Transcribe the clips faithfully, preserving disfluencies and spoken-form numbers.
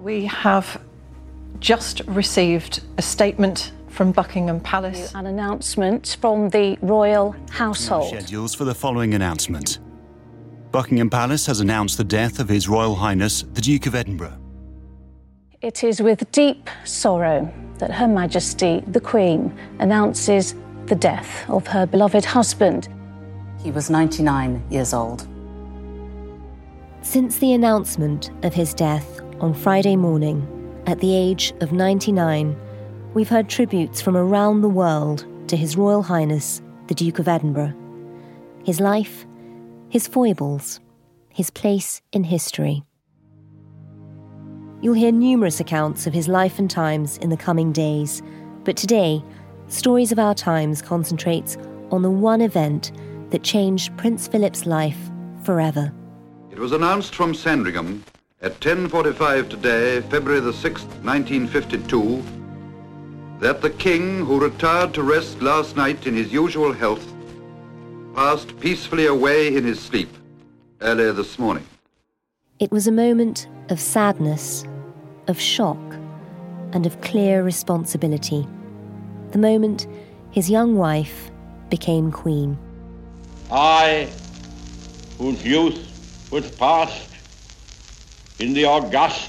We have just received a statement from Buckingham Palace. An announcement from the royal household. Schedules for the following announcement. Buckingham Palace has announced the death of His Royal Highness, the Duke of Edinburgh. It is with deep sorrow that Her Majesty, the Queen, announces the death of her beloved husband. He was ninety-nine years old. Since the announcement of his death on Friday morning, at the age of ninety-nine, we've heard tributes from around the world to His Royal Highness, the Duke of Edinburgh. His life, his foibles, his place in history. You'll hear numerous accounts of his life and times in the coming days, but today, Stories of Our Times concentrates on the one event that changed Prince Philip's life forever. It was announced from Sandringham at ten forty-five today, February the sixth, nineteen fifty-two, that the King, who retired to rest last night in his usual health, passed peacefully away in his sleep earlier this morning. It was a moment of sadness, of shock, and of clear responsibility. The moment his young wife became Queen. I, whose youth was passed in the august,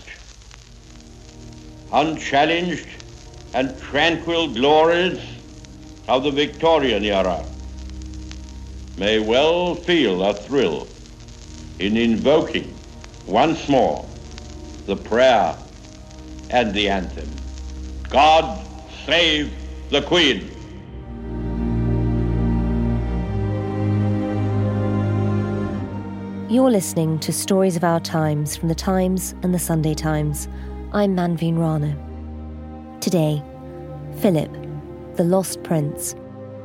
unchallenged and tranquil glories of the Victorian era, may well feel a thrill in invoking once more the prayer and the anthem. God save the Queen. You're listening to Stories of Our Times from The Times and The Sunday Times. I'm Manveen Rana. Today, Philip, the Lost Prince.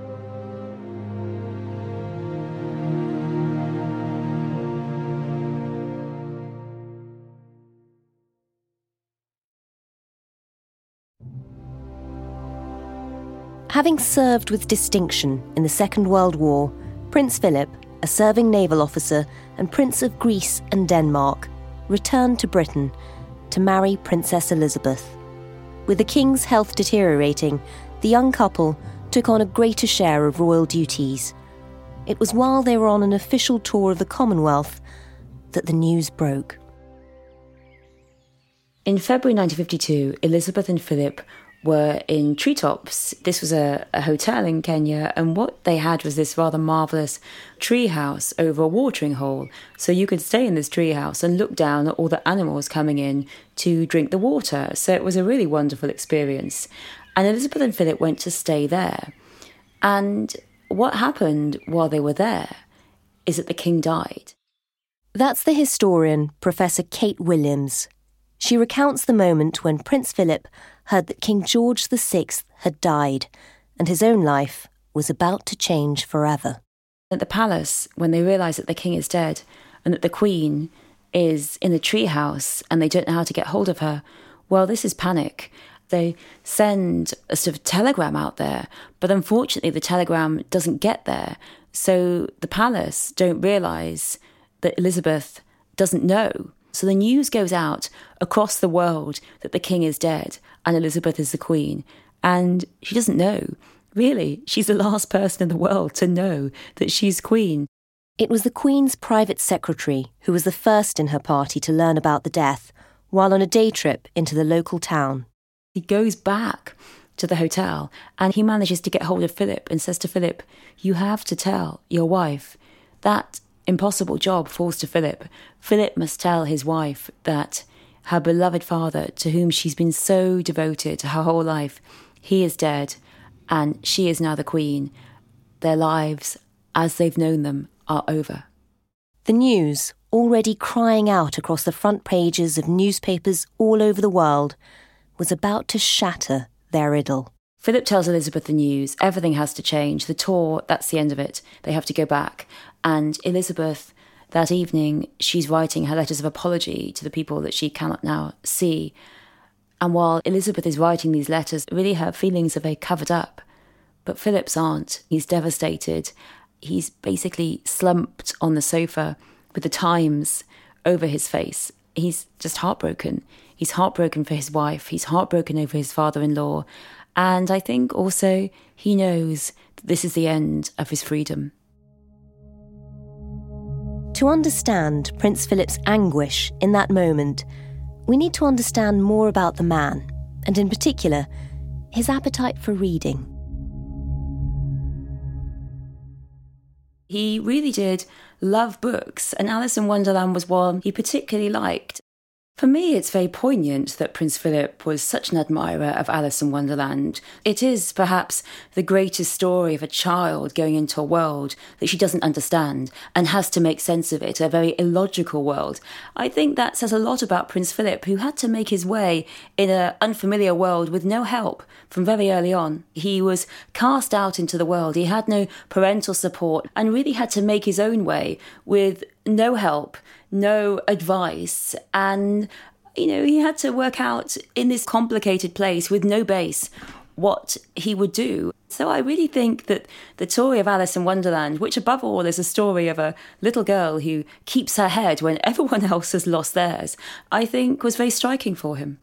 Having served with distinction in the Second World War, Prince Philip, a serving naval officer and Prince of Greece and Denmark, returned to Britain to marry Princess Elizabeth. With the King's health deteriorating, the young couple took on a greater share of royal duties. It was while they were on an official tour of the Commonwealth that the news broke. In February nineteen fifty-two, Elizabeth and Philip were in Treetops. This was a, a hotel in Kenya, and what they had was this rather marvellous tree house over a watering hole. So you could stay in this tree house and look down at all the animals coming in to drink the water. So it was a really wonderful experience. And Elizabeth and Philip went to stay there. And what happened while they were there is that the King died. That's the historian, Professor Kate Williams. She recounts the moment when Prince Philip heard that King George the Sixth had died and his own life was about to change forever. At the palace, when they realise that the King is dead and that the Queen is in the treehouse and they don't know how to get hold of her, well, this is panic. They send a sort of telegram out there, but unfortunately the telegram doesn't get there. So the palace don't realise that Elizabeth doesn't know. So the news goes out across the world that the King is dead and Elizabeth is the Queen. And she doesn't know. Really, she's the last person in the world to know that she's Queen. It was the Queen's private secretary who was the first in her party to learn about the death while on a day trip into the local town. He goes back to the hotel and he manages to get hold of Philip and says to Philip, you have to tell your wife. That impossible job falls to Philip. Philip must tell his wife that her beloved father, to whom she's been so devoted her whole life, he is dead and she is now the Queen. Their lives, as they've known them, are over. The news, already crying out across the front pages of newspapers all over the world, was about to shatter their idyll. Philip tells Elizabeth the news. Everything has to change. The tour, that's the end of it. They have to go back. And Elizabeth, that evening, she's writing her letters of apology to the people that she cannot now see. And while Elizabeth is writing these letters, really her feelings are very covered up. But Philip's aren't. He's devastated. He's basically slumped on the sofa with the Times over his face. He's just heartbroken. He's heartbroken for his wife. He's heartbroken over his father-in-law. And I think also he knows that this is the end of his freedom. To understand Prince Philip's anguish in that moment, we need to understand more about the man, and in particular, his appetite for reading. He really did love books, and Alice in Wonderland was one he particularly liked. For me, it's very poignant that Prince Philip was such an admirer of Alice in Wonderland. It is perhaps the greatest story of a child going into a world that she doesn't understand and has to make sense of it, a very illogical world. I think that says a lot about Prince Philip, who had to make his way in an unfamiliar world with no help from very early on. He was cast out into the world. He had no parental support and really had to make his own way with no help, no advice, and, you know, he had to work out in this complicated place with no base what he would do. So I really think that the story of Alice in Wonderland, which above all is a story of a little girl who keeps her head when everyone else has lost theirs, I think was very striking for him.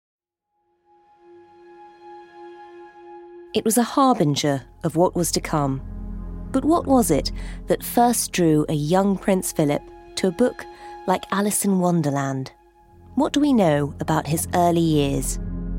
It was a harbinger of what was to come. But what was it that first drew a young Prince Philip to a book like Alice in Wonderland? What do we know about his early years?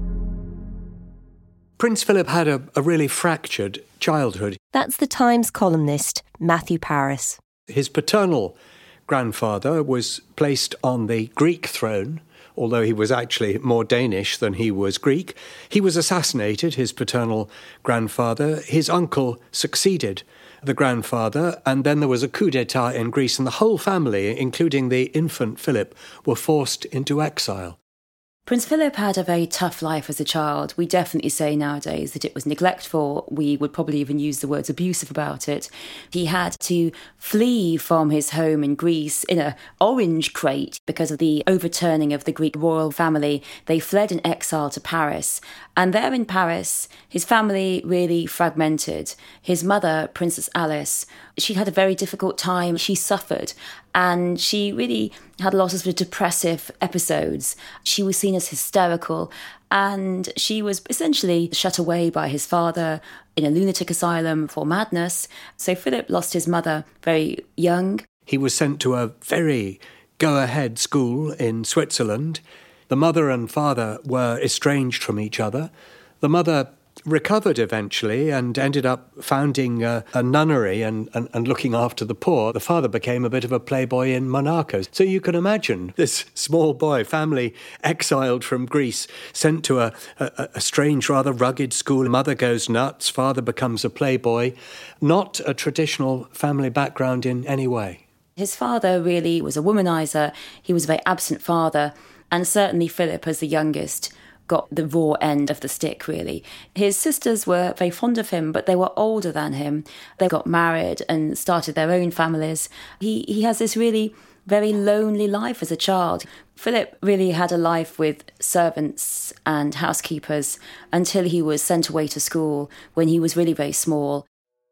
Prince Philip had a, a really fractured childhood. That's the Times columnist Matthew Paris. His paternal grandfather was placed on the Greek throne, although he was actually more Danish than he was Greek. He was assassinated, his paternal grandfather. His uncle succeeded the grandfather, and then there was a coup d'etat in Greece, and the whole family, including the infant Philip, were forced into exile. Prince Philip had a very tough life as a child. We definitely say nowadays that it was neglectful. We would probably even use the words abusive about it. He had to flee from his home in Greece in a orange crate because of the overturning of the Greek royal family. They fled in exile to Paris. And there in Paris, his family really fragmented. His mother, Princess Alice, she had a very difficult time. She suffered, and she really had lots of depressive episodes. She was seen as hysterical, and she was essentially shut away by his father in a lunatic asylum for madness. So Philip lost his mother very young. He was sent to a very go-ahead school in Switzerland. The mother and father were estranged from each other. The mother recovered eventually and ended up founding a, a nunnery and, and, and looking after the poor. The father became a bit of a playboy in Monaco. So you can imagine this small boy, family exiled from Greece, sent to a, a, a strange, rather rugged school. Mother goes nuts, father becomes a playboy. Not a traditional family background in any way. His father really was a womanizer. He was a very absent father. And certainly Philip, as the youngest, got the raw end of the stick, really. His sisters were very fond of him, but they were older than him. They got married and started their own families. He, he has this really very lonely life as a child. Philip really had a life with servants and housekeepers until he was sent away to school when he was really very small.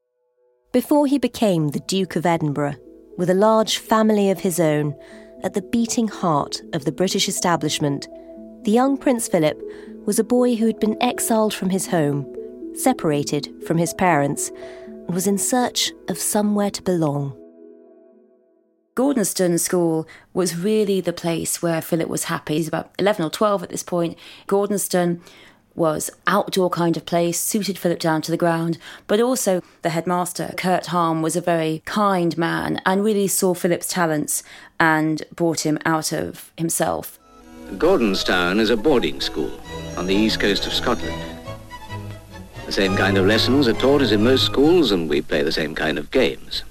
Before he became the Duke of Edinburgh, with a large family of his own, at the beating heart of the British establishment, the young Prince Philip was a boy who had been exiled from his home, separated from his parents, and was in search of somewhere to belong. Gordonstoun School was really the place where Philip was happy. He's about eleven or twelve at this point. Gordonstoun was outdoor kind of place, suited Philip down to the ground, but also the headmaster, Kurt Harm, was a very kind man and really saw Philip's talents and brought him out of himself. Gordonstoun is a boarding school on the east coast of Scotland. The same kind of lessons are taught as in most schools, and we play the same kind of games.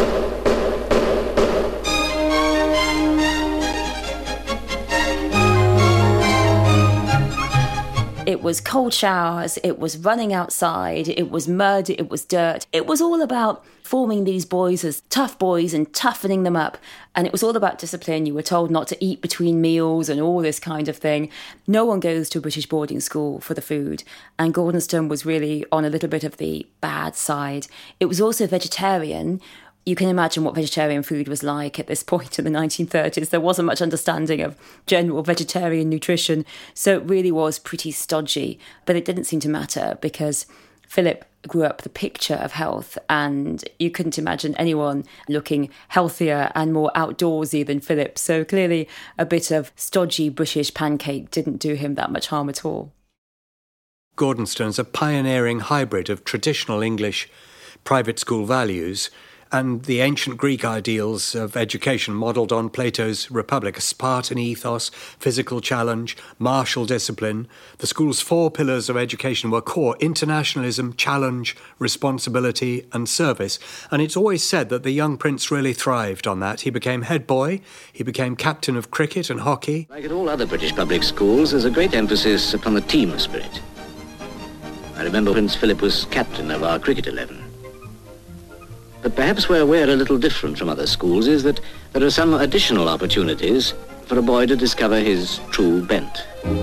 It was cold showers, it was running outside, it was mud, it was dirt. It was all about forming these boys as tough boys and toughening them up. And it was all about discipline. You were told not to eat between meals and all this kind of thing. No one goes to a British boarding school for the food. And Gordonstoun was really on a little bit of the bad side. It was also vegetarian. you can imagine what vegetarian food was like at this point in the nineteen thirties. There wasn't much understanding of general vegetarian nutrition, so it really was pretty stodgy. But it didn't seem to matter because Philip grew up the picture of health, and you couldn't imagine anyone looking healthier and more outdoorsy than Philip. So clearly a bit of stodgy British pancake didn't do him that much harm at all. Gordonstone's a pioneering hybrid of traditional English private school values and the ancient Greek ideals of education modelled on Plato's Republic, a Spartan ethos, physical challenge, martial discipline. The school's four pillars of education were core: internationalism, challenge, responsibility and service. And it's always said that the young prince really thrived on that. He became head boy, he became captain of cricket and hockey. Like at all other British public schools, there's a great emphasis upon the team spirit. I remember Prince Philip was captain of our cricket eleven. But perhaps where we're a little different from other schools is that there are some additional opportunities for a boy to discover his true bent.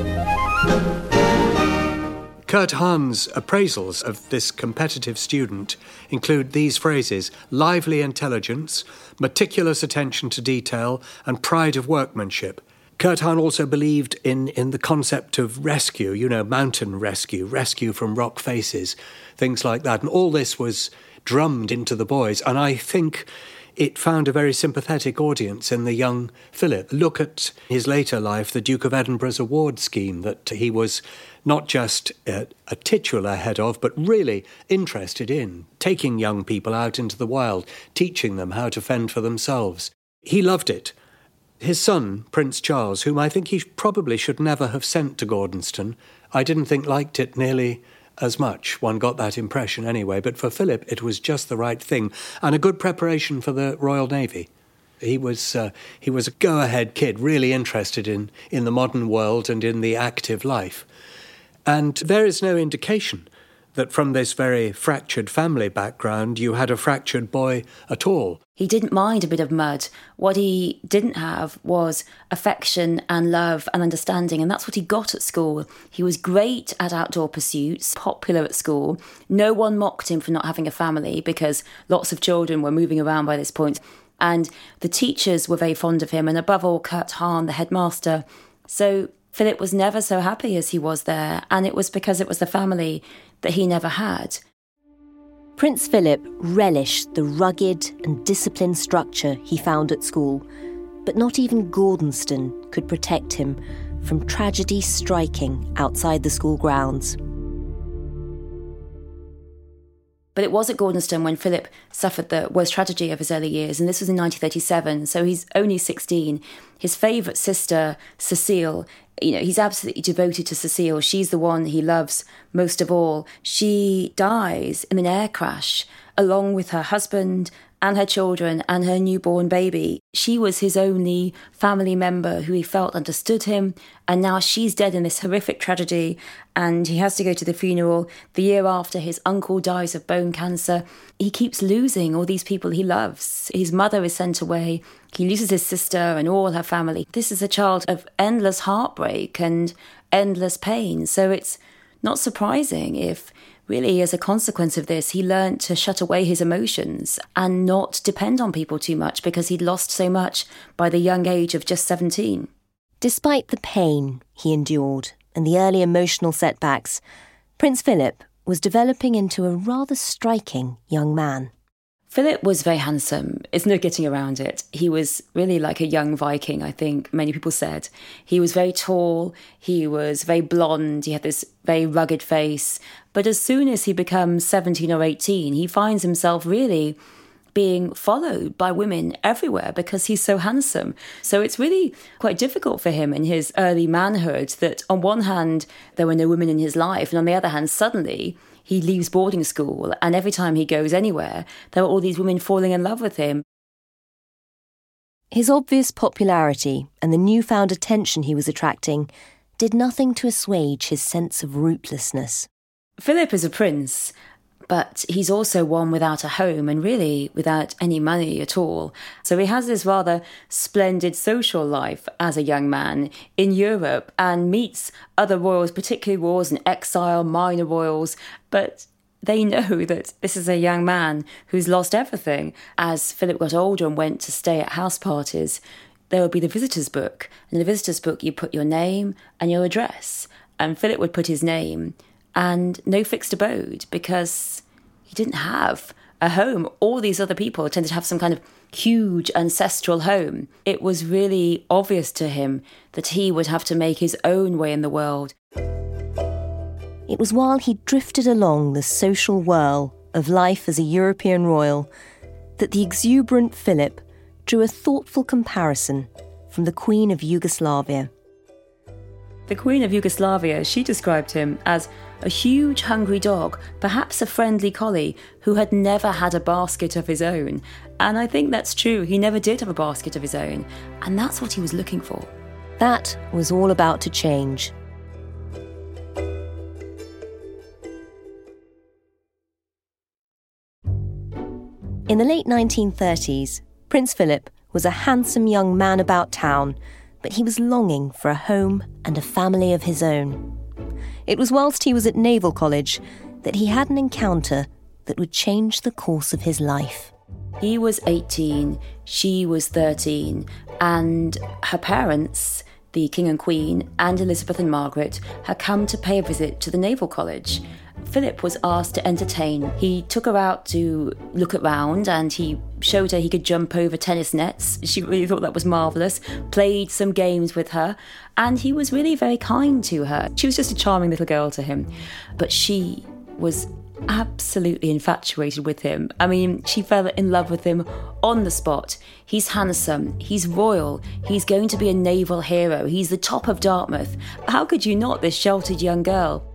Kurt Hahn's appraisals of this competitive student include these phrases: lively intelligence, meticulous attention to detail, and pride of workmanship. Kurt Hahn also believed in, in the concept of rescue, you know, mountain rescue, rescue from rock faces, things like that. And all this was drummed into the boys, and I think it found a very sympathetic audience in the young Philip. Look at his later life, the Duke of Edinburgh's award scheme that he was not just a, a titular head of, but really interested in, taking young people out into the wild, teaching them how to fend for themselves. He loved it. His son, Prince Charles, whom I think he probably should never have sent to Gordonstone, I didn't think liked it nearly as much. One got that impression anyway. But for Philip, it was just the right thing and a good preparation for the Royal Navy. He was uh, he was a go-ahead kid, really interested in, in the modern world and in the active life. And there is no indication that from this very fractured family background, you had a fractured boy at all. He didn't mind a bit of mud. What he didn't have was affection and love and understanding, and that's what he got at school. He was great at outdoor pursuits, popular at school. No one mocked him for not having a family because lots of children were moving around by this point. And the teachers were very fond of him, and above all, Kurt Hahn, the headmaster. So Philip was never so happy as he was there, and it was because it was the family that he never had. Prince Philip relished the rugged and disciplined structure he found at school, but not even Gordonstone could protect him from tragedy striking outside the school grounds. But it was at Gordonstone when Philip suffered the worst tragedy of his early years, and this was in nineteen thirty-seven, so he's only sixteen. His favourite sister, Cecile, you know, he's absolutely devoted to Cecile. She's the one he loves most of all. She dies in an air crash along with her husband and her children and her newborn baby. She was his only family member who he felt understood him, and now she's dead in this horrific tragedy, and he has to go to the funeral. The year after, his uncle dies of bone cancer. He keeps losing all these people he loves. His mother is sent away. He loses his sister and all her family. This is a child of endless heartbreak and endless pain, so it's not surprising if really, as a consequence of this, he learnt to shut away his emotions and not depend on people too much because he'd lost so much by the young age of just seventeen. Despite the pain he endured and the early emotional setbacks, Prince Philip was developing into a rather striking young man. Philip was very handsome. It's no getting around it. He was really like a young Viking, I think many people said. He was very tall, he was very blonde, he had this very rugged face. But as soon as he becomes seventeen or eighteen, he finds himself really being followed by women everywhere because he's so handsome. So it's really quite difficult for him in his early manhood that on one hand, there were no women in his life, and on the other hand, suddenly he leaves boarding school, and every time he goes anywhere, there are all these women falling in love with him. His obvious popularity and the newfound attention he was attracting did nothing to assuage his sense of rootlessness. Philip is a prince, but he's also one without a home and really without any money at all. So he has this rather splendid social life as a young man in Europe and meets other royals, particularly royals in exile, minor royals. But they know that this is a young man who's lost everything. As Philip got older and went to stay at house parties, there would be the visitor's book. And in the visitor's book, you put your name and your address. And Philip would put his name and no fixed abode because he didn't have a home. All these other people tended to have some kind of huge ancestral home. It was really obvious to him that he would have to make his own way in the world. It was while he drifted along the social whirl of life as a European royal that the exuberant Philip drew a thoughtful comparison from the Queen of Yugoslavia. The Queen of Yugoslavia, she described him as a huge hungry dog, perhaps a friendly collie, who had never had a basket of his own. And I think that's true. He never did have a basket of his own. And that's what he was looking for. That was all about to change. In the late nineteen thirties, Prince Philip was a handsome young man about town, but he was longing for a home and a family of his own. It was whilst he was at Naval College that he had an encounter that would change the course of his life. He was eighteen, she was thirteen, and her parents, the King and Queen, and Elizabeth and Margaret, had come to pay a visit to the Naval College. Philip was asked to entertain. He took her out to look around and he showed her he could jump over tennis nets. She really thought that was marvellous, played some games with her, and he was really very kind to her. She was just a charming little girl to him, but she was absolutely infatuated with him. I mean, she fell in love with him on the spot. He's handsome, he's royal, he's going to be a naval hero, he's the top of Dartmouth. How could you not, this sheltered young girl?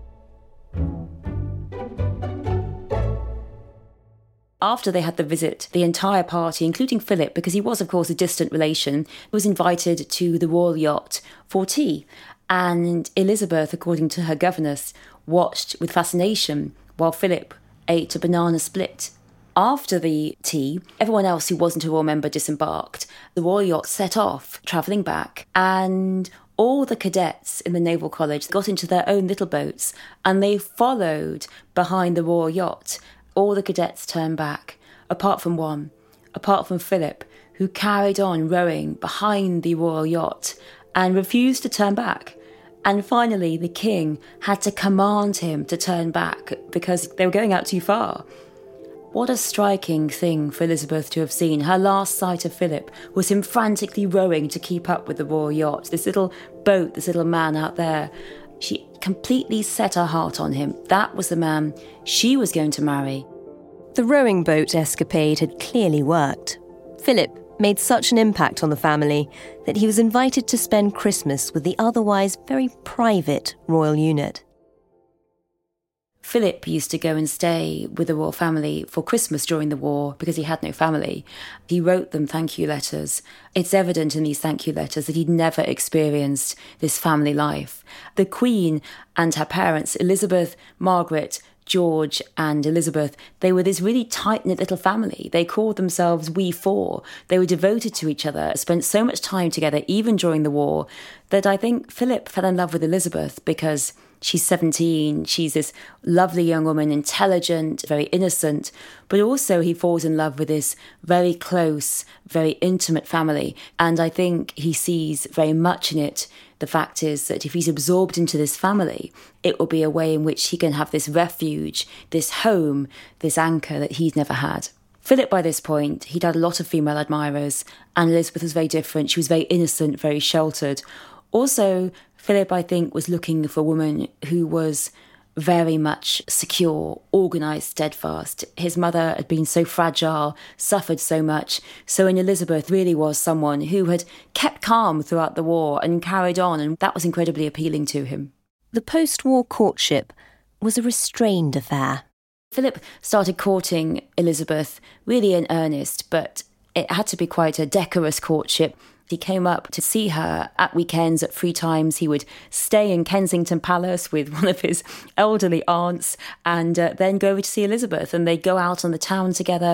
After they had the visit, the entire party, including Philip, because he was, of course, a distant relation, was invited to the royal yacht for tea. And Elizabeth, according to her governess, watched with fascination while Philip ate a banana split. After the tea, everyone else who wasn't a royal member disembarked. The royal yacht set off, travelling back, and all the cadets in the Naval College got into their own little boats and they followed behind the royal yacht. All the cadets turned back, apart from one, apart from Philip, who carried on rowing behind the royal yacht and refused to turn back. And finally, the king had to command him to turn back because they were going out too far. What a striking thing for Elizabeth to have seen. Her last sight of Philip was him frantically rowing to keep up with the royal yacht, this little boat, this little man out there. She completely set her heart on him. That was the man she was going to marry. The rowing boat escapade had clearly worked. Philip made such an impact on the family that he was invited to spend Christmas with the otherwise very private royal unit. Philip used to go and stay with the royal family for Christmas during the war because he had no family. He wrote them thank you letters. It's evident in these thank you letters that he'd never experienced this family life. The Queen and her parents, Elizabeth, Margaret, George and Elizabeth, they were this really tight-knit little family. They called themselves We Four. They were devoted to each other, spent so much time together, even during the war, that I think Philip fell in love with Elizabeth because she's seventeen, she's this lovely young woman, intelligent, very innocent, but also he falls in love with this very close, very intimate family. And I think he sees very much in it the fact is that if he's absorbed into this family, it will be a way in which he can have this refuge, this home, this anchor that he's never had. Philip, by this point, he'd had a lot of female admirers, and Elizabeth was very different. She was very innocent, very sheltered. Also, Philip, I think, was looking for a woman who was very much secure, organised, steadfast. His mother had been so fragile, suffered so much. So in Elizabeth really was someone who had kept calm throughout the war and carried on, and that was incredibly appealing to him. The post-war courtship was a restrained affair. Philip started courting Elizabeth really in earnest, but it had to be quite a decorous courtship. He came up to see her at weekends, at free times. He would stay in Kensington Palace with one of his elderly aunts and uh, then go over to see Elizabeth, and they'd go out on the town together.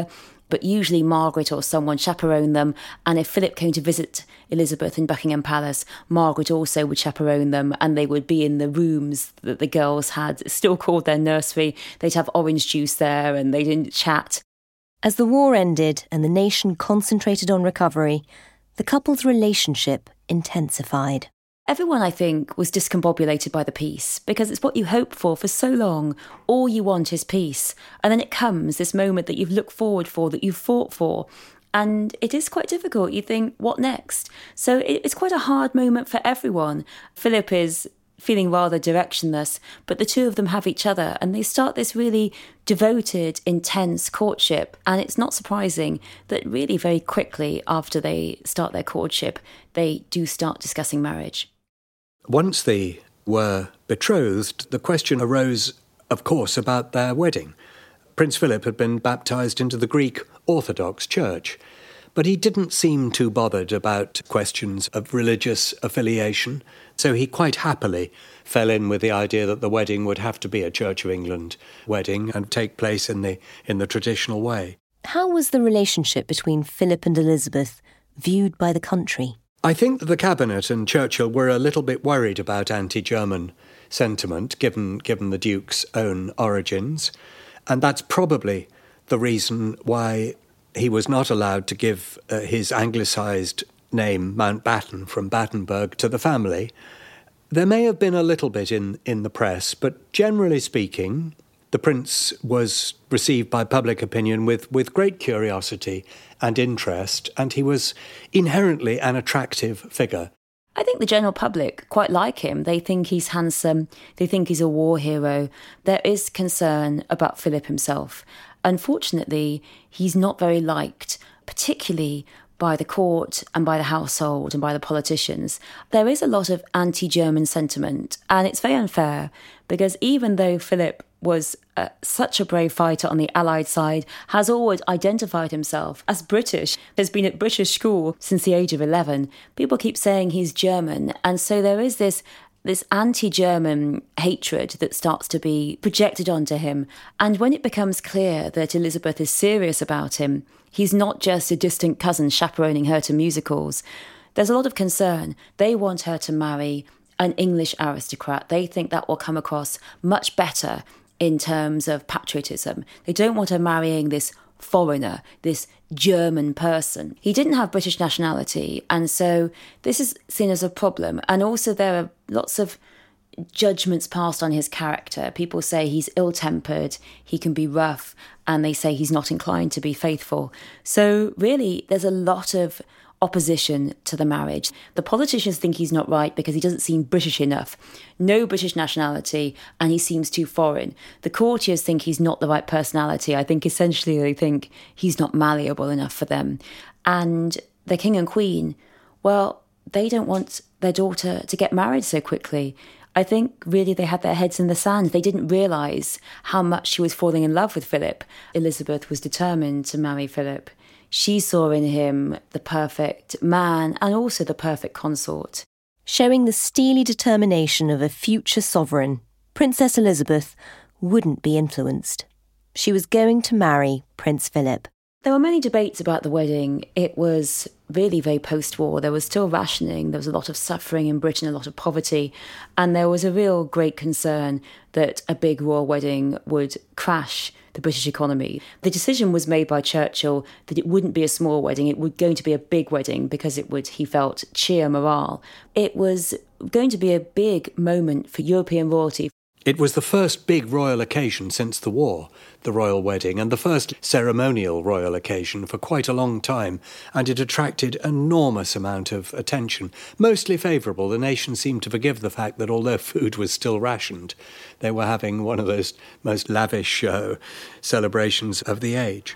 but usually Margaret or someone chaperoned them, and if Philip came to visit Elizabeth in Buckingham Palace, Margaret also would chaperone them, and they would be in the rooms that the girls had, still called their nursery. They'd have orange juice there, and they didn't chat. As the war ended and the nation concentrated on recovery, the couple's relationship intensified. Everyone, I think, was discombobulated by the peace, because it's what you hope for for so long. All you want is peace. And then it comes, this moment that you've looked forward for, that you've fought for. And it is quite difficult. You think, what next? So it's quite a hard moment for everyone. Philip is feeling rather directionless, but the two of them have each other, and they start this really devoted, intense courtship. And it's not surprising that really very quickly after they start their courtship, they do start discussing marriage. Once they were betrothed, the question arose, of course, about their wedding. Prince Philip had been baptised into the Greek Orthodox Church, but he didn't seem too bothered about questions of religious affiliation, so he quite happily fell in with the idea that the wedding would have to be a Church of England wedding and take place in the in the traditional way. How was the relationship between Philip and Elizabeth viewed by the country? I think that the Cabinet and Churchill were a little bit worried about anti-German sentiment, given given the Duke's own origins, and that's probably the reason why he was not allowed to give uh, his anglicised name, Mountbatten, from Battenberg, to the family. There may have been a little bit in, in the press, but generally speaking, the prince was received by public opinion with, with great curiosity and interest, and he was inherently an attractive figure. I think the general public quite like him. They think he's handsome. They think he's a war hero. There is concern about Philip himself. Unfortunately, he's not very liked, particularly by the court and by the household and by the politicians. There is a lot of anti-German sentiment, and it's very unfair because even though Philip was uh, such a brave fighter on the Allied side, has always identified himself as British, has been at British school since the age of eleven, people keep saying he's German, and so there is this this anti-German hatred that starts to be projected onto him. And when it becomes clear that Elizabeth is serious about him, he's not just a distant cousin chaperoning her to musicals, there's a lot of concern. They want her to marry an English aristocrat. They think that will come across much better in terms of patriotism. They don't want her marrying this foreigner, this German person. He didn't have British nationality, and so this is seen as a problem. And also there are lots of judgments passed on his character. People say he's ill-tempered, he can be rough, and they say he's not inclined to be faithful. So really, there's a lot of opposition to the marriage. The politicians think he's not right because he doesn't seem British enough. No British nationality, and he seems too foreign. The courtiers think he's not the right personality. I think essentially they think he's not malleable enough for them. And the king and queen, well, they don't want their daughter to get married so quickly. I think really they had their heads in the sand. They didn't realise how much she was falling in love with Philip. Elizabeth was determined to marry Philip. She saw in him the perfect man and also the perfect consort. Showing the steely determination of a future sovereign, Princess Elizabeth wouldn't be influenced. She was going to marry Prince Philip. There were many debates about the wedding. It was really very post-war. There was still rationing. There was a lot of suffering in Britain, a lot of poverty. And there was a real great concern that a big royal wedding would crash the British economy. The decision was made by Churchill that it wouldn't be a small wedding. It was going to be a big wedding because it would, he felt, cheer morale. It was going to be a big moment for European royalty. It was the first big royal occasion since the war, the royal wedding, and the first ceremonial royal occasion for quite a long time, and it attracted an enormous amount of attention. Mostly favourable, the nation seemed to forgive the fact that although food was still rationed, they were having one of those most lavish uh, celebrations of the age.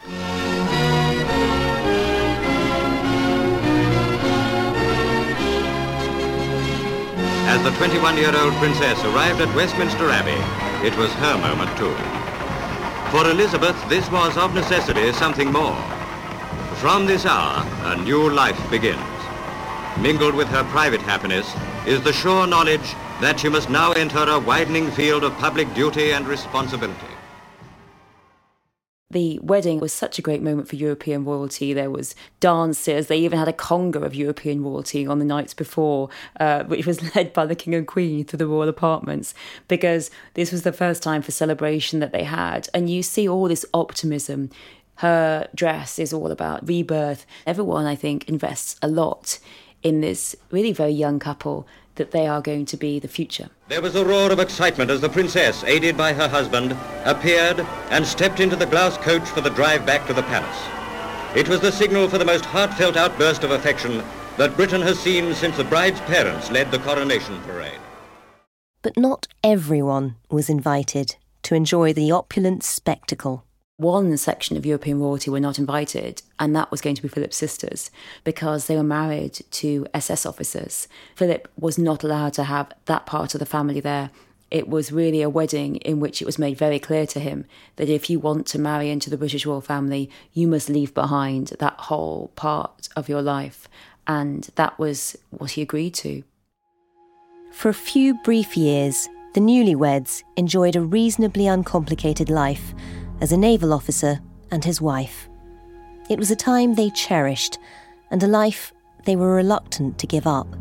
As the twenty-one-year-old princess arrived at Westminster Abbey, it was her moment too. For Elizabeth, this was of necessity something more. From this hour, a new life begins. Mingled with her private happiness is the sure knowledge that she must now enter a widening field of public duty and responsibility. The wedding was such a great moment for European royalty. There was dances. They even had a conga of European royalty on the nights before, uh, which was led by the King and Queen through the royal apartments, because this was the first time for celebration that they had. And you see all this optimism. Her dress is all about rebirth. Everyone, I think, invests a lot in this really very young couple, that they are going to be the future. There was a roar of excitement as the princess, aided by her husband, appeared and stepped into the glass coach for the drive back to the palace. It was the signal for the most heartfelt outburst of affection that Britain has seen since the bride's parents led the coronation parade. But not everyone was invited to enjoy the opulent spectacle. One section of European royalty were not invited, and that was going to be Philip's sisters, because they were married to S S officers. Philip was not allowed to have that part of the family there. It was really a wedding in which it was made very clear to him that if you want to marry into the British royal family, you must leave behind that whole part of your life. And that was what he agreed to. For a few brief years, the newlyweds enjoyed a reasonably uncomplicated life as a naval officer and his wife. It was a time they cherished, and a life they were reluctant to give up.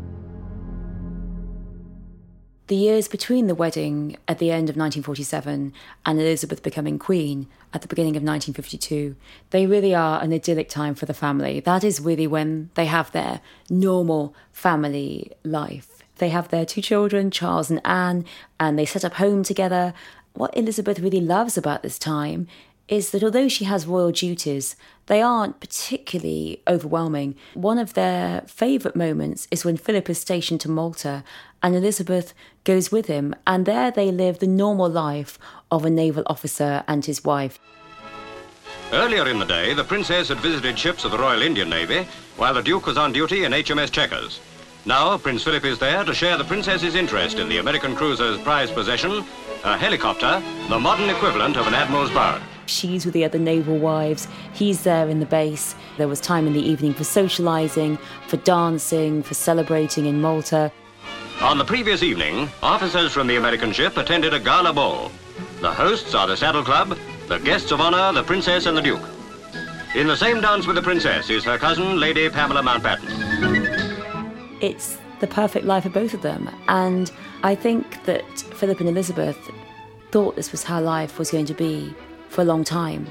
The years between the wedding at the end of nineteen forty-seven and Elizabeth becoming queen at the beginning of nineteen fifty-two, they really are an idyllic time for the family. That is really when they have their normal family life. They have their two children, Charles and Anne, and they set up home together. What Elizabeth really loves about this time is that although she has royal duties, they aren't particularly overwhelming. One of their favourite moments is when Philip is stationed to Malta and Elizabeth goes with him, and there they live the normal life of a naval officer and his wife. Earlier in the day, the princess had visited ships of the Royal Indian Navy, while the Duke was on duty in H M S Chequers. Now, Prince Philip is there to share the princess's interest in the American cruiser's prized possession, a helicopter, the modern equivalent of an admiral's barge. She's with the other naval wives. He's there in the base. There was time in the evening for socialising, for dancing, for celebrating in Malta. On the previous evening, officers from the American ship attended a gala ball. The hosts are the Saddle Club, the guests of honour, the princess and the Duke. In the same dance with the princess is her cousin, Lady Pamela Mountbatten. It's the perfect life for both of them. And I think that Philip and Elizabeth thought this was how life was going to be for a long time.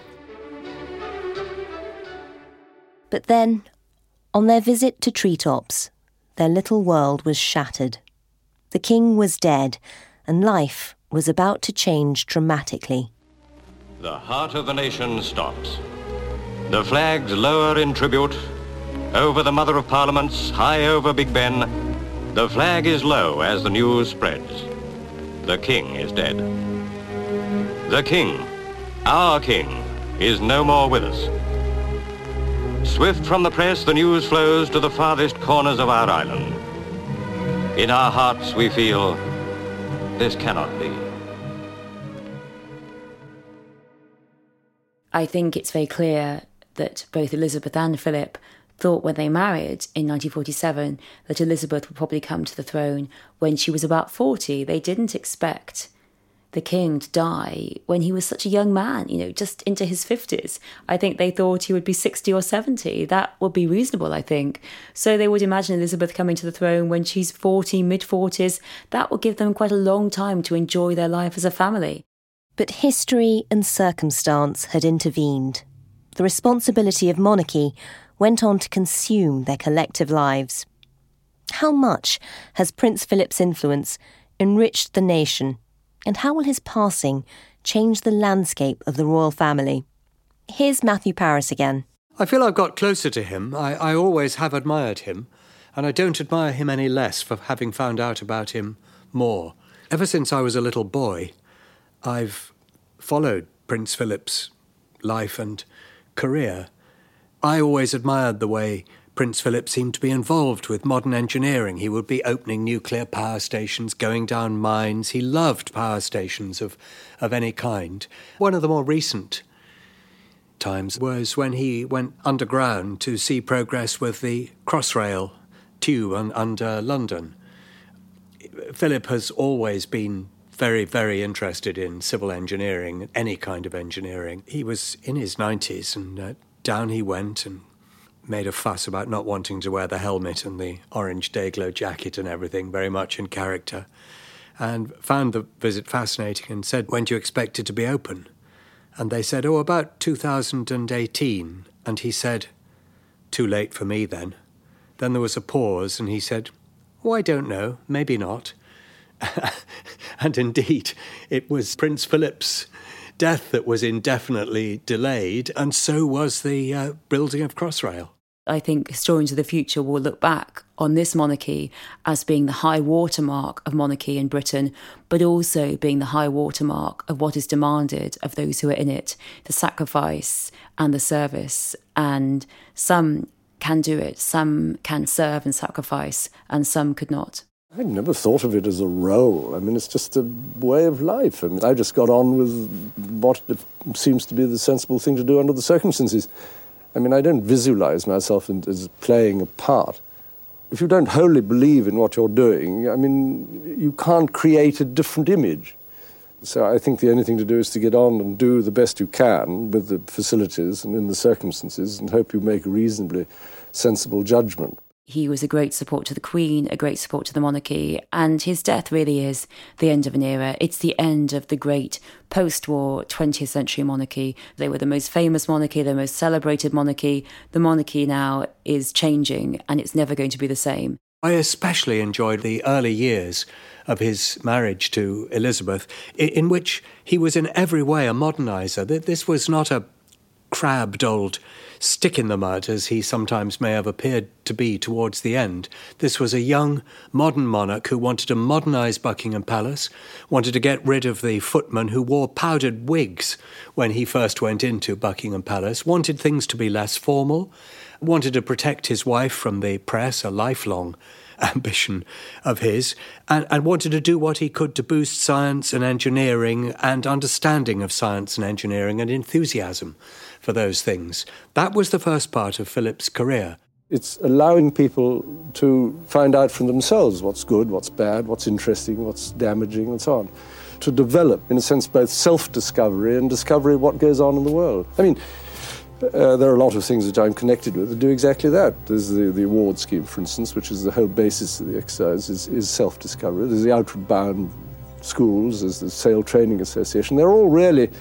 But then, on their visit to Treetops, their little world was shattered. The king was dead, and life was about to change dramatically. The heart of the nation stops. The flags lower in tribute. Over the Mother of Parliaments, high over Big Ben, the flag is low as the news spreads. The king is dead. The king, our king, is no more with us. Swift from the press, the news flows to the farthest corners of our island. In our hearts we feel, this cannot be. I think it's very clear that both Elizabeth and Philip thought when they married in nineteen forty-seven that Elizabeth would probably come to the throne when she was about forty. They didn't expect the king to die when he was such a young man, you know, just into his fifties. I think they thought he would be sixty or seventy. That would be reasonable, I think. So they would imagine Elizabeth coming to the throne when she's forty, mid-forties. That would give them quite a long time to enjoy their life as a family. But history and circumstance had intervened. The responsibility of monarchy went on to consume their collective lives. How much has Prince Philip's influence enriched the nation, and how will his passing change the landscape of the royal family? Here's Matthew Parris again. I feel I've got closer to him. I, I always have admired him, and I don't admire him any less for having found out about him more. Ever since I was a little boy, I've followed Prince Philip's life and career. I always admired the way Prince Philip seemed to be involved with modern engineering. He would be opening nuclear power stations, going down mines. He loved power stations of, of any kind. One of the more recent times was when he went underground to see progress with the Crossrail tube un, under London. Philip has always been very, very interested in civil engineering, any kind of engineering. He was in his nineties, and uh, down he went and made a fuss about not wanting to wear the helmet and the orange Dayglow jacket and everything, very much in character, and found the visit fascinating and said, "When do you expect it to be open?" And they said, "Oh, about two thousand eighteen. And he said, "Too late for me then." Then there was a pause, and he said, "Oh, I don't know, maybe not." And indeed, it was Prince Philip's death that was indefinitely delayed, and so was the uh, building of Crossrail. I think historians of the future will look back on this monarchy as being the high watermark of monarchy in Britain, but also being the high watermark of what is demanded of those who are in it, the sacrifice and the service. And some can do it, some can serve and sacrifice, and some could not. I never thought of it as a role. I mean, it's just a way of life. I mean, I just got on with what seems to be the sensible thing to do under the circumstances. I mean, I don't visualize myself as playing a part. If you don't wholly believe in what you're doing, I mean, you can't create a different image. So I think the only thing to do is to get on and do the best you can with the facilities and in the circumstances and hope you make a reasonably sensible judgment. He was a great support to the Queen, a great support to the monarchy, and his death really is the end of an era. It's the end of the great post-war twentieth century monarchy. They were the most famous monarchy, the most celebrated monarchy. The monarchy now is changing, and it's never going to be the same. I especially enjoyed the early years of his marriage to Elizabeth, in which he was in every way a moderniser. This was not a crabbed old stick in the mud, as he sometimes may have appeared to be towards the end. This was a young, modern monarch who wanted to modernise Buckingham Palace, wanted to get rid of the footmen who wore powdered wigs when he first went into Buckingham Palace, wanted things to be less formal, wanted to protect his wife from the press, a lifelong ambition of his, and, and wanted to do what he could to boost science and engineering and understanding of science and engineering and enthusiasm for those things. That was the first part of Philip's career. It's allowing people to find out for themselves what's good, what's bad, what's interesting, what's damaging, and so on. To develop, in a sense, both self-discovery and discovery of what goes on in the world. I mean, uh, there are a lot of things that I'm connected with that do exactly that. There's the, the award scheme, for instance, which is the whole basis of the exercise, is, is self-discovery. There's the Outward Bound schools, there's the Sail Training Association. They're all really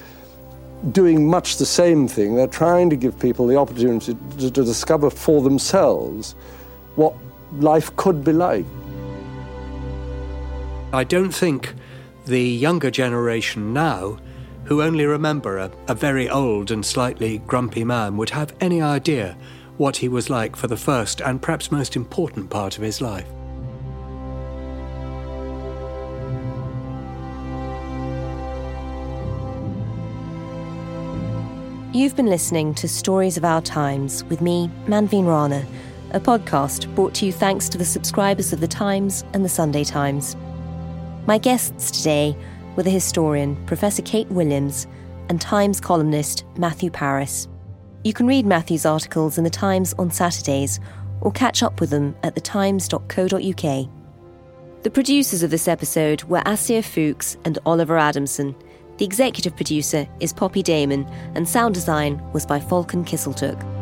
doing much the same thing. They're trying to give people the opportunity to, to discover for themselves what life could be like. I don't think the younger generation now, who only remember a, a very old and slightly grumpy man, would have any idea what he was like for the first and perhaps most important part of his life. You've been listening to Stories of Our Times with me, Manveen Rana, a podcast brought to you thanks to the subscribers of The Times and The Sunday Times. My guests today were the historian, Professor Kate Williams, and Times columnist, Matthew Parris. You can read Matthew's articles in The Times on Saturdays or catch up with them at the times dot co dot uk. The producers of this episode were Asir Fuchs and Oliver Adamson. The executive producer is Poppy Damon, and sound design was by Falcon Kisseltook.